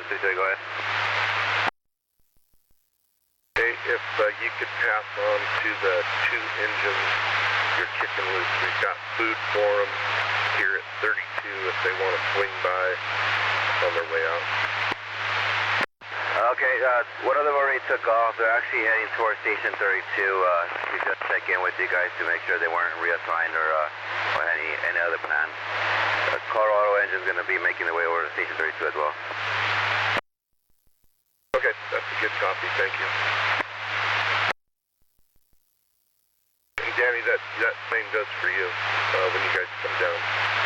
Station 32, go ahead. Hey, if you could pass on to the two engines your chicken loops, we've got food for them here at 32 if they want to swing by on their way out. Okay, one of them already took off. They're actually heading towards Station 32. We just check in with you guys to make sure they weren't reassigned or any other plan. Colorado engine is going to be making their way over to Station 32 as well. Okay, that's a good copy. Thank you. And Danny, that same goes for you when you guys come down.